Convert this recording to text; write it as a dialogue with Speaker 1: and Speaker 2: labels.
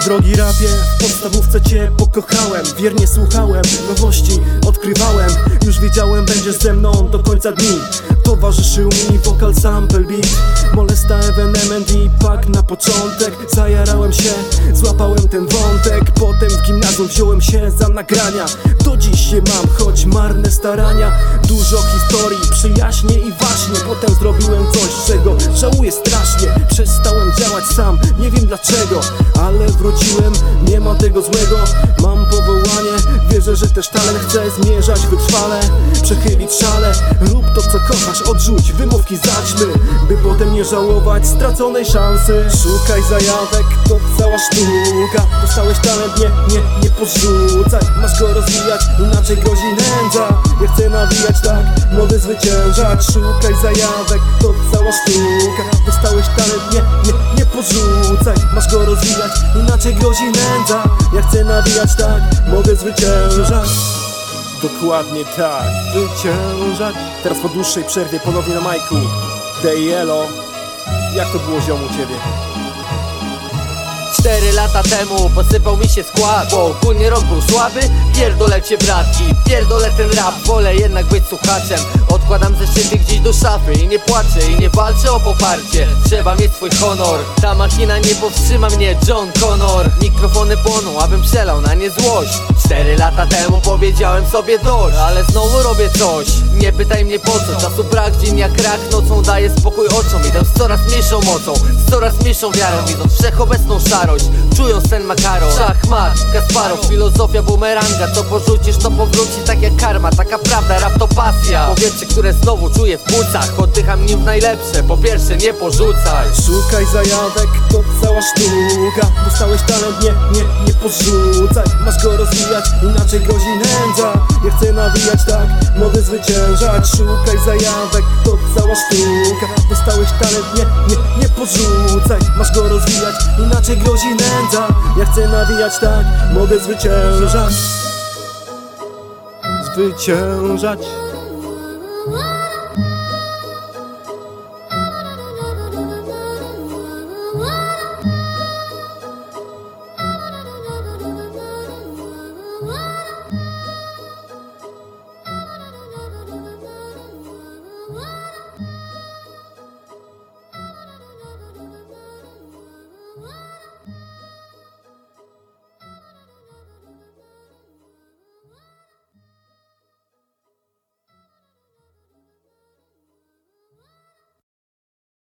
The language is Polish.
Speaker 1: Drogi rapie, w podstawówce cię pokochałem. Wiernie słuchałem, nowości odkrywałem. Już wiedziałem, będziesz ze mną do końca dni. Towarzyszył mi wokal, sample, beat, Molesta, Evenement i Pak na początek. Zajarałem się, złapałem ten wątek. Potem w gimnazjum wziąłem się za nagrania. Do dziś je mam, choć marne starania. Dużo historii, przyjaźnie i właśnie. Potem zrobiłem coś, czego żałuję strasznie. Przestałem działać sam, nie wiem dlaczego, ale wróciłem, nie ma tego złego. Mam powołanie, wierzę, że też talent. Chcę zmierzać wytrwale, przechylić szale. Rób to co kochasz, odrzuć wymówki, zaćmy, by potem nie żałować straconej szansy. Szukaj zajawek, to cała sztuka. Dostałeś talent, nie porzucaj. Masz go rozwijać, inaczej grozi nędza. Ja chcę nawijać, tak, mogę zwyciężać. Szukaj zajawek, to cała sztuka. Dostałeś talent, nie porzucaj. Masz go rozwijać, inaczej grozi nędza. Ja chcę nawijać, tak, mogę zwyciężać. Dokładnie tak, zwyciężać. Teraz po dłuższej przerwie ponownie na majku Day Yellow. Jak to było, ziom, u ciebie?
Speaker 2: 4 lata temu posypał mi się skład, bo ogólnie rok był słaby. Pierdolę cię bratki, pierdolę ten rap. Wolę jednak być słuchaczem. Odkładam zeszyty gdzieś do szafy i nie płaczę i nie walczę o poparcie. Trzeba mieć swój honor, ta machina nie powstrzyma mnie, John Connor. Mikrofony płoną, abym przelał na nie złość. 4 lata temu powiedziałem sobie dość, ale znowu robię coś. Nie pytaj mnie po co, czasu brak, dzień jak rak. Nocą daję spokój oczom, idę z coraz mniejszą mocą, z coraz mniejszą wiarą, widząc wszechobecną szarość, czując ten makaron. Szachmat, Kasparow, filozofia bumeranga. Co porzucisz, to powróci, tak jak karma. Taka prawda, rap to pasja. Powietrze, które znowu czuję w płucach. Oddycham nim w najlepsze, po pierwsze nie porzucaj.
Speaker 1: Szukaj zajawek, to cała sztuka. Dostałeś talent, nie porzucaj. Masz go rozwijać, inaczej grozi nędza. Ja chcę nawijać, tak, mogę zwyciężać. Szukaj zajawek, to cała sztuka. Dostałeś talent, nie porzucaj. Masz go rozwijać, inaczej grozi nędza. Ja chcę nawijać, tak, mogę zwyciężać. Zwyciężać.
Speaker 3: What?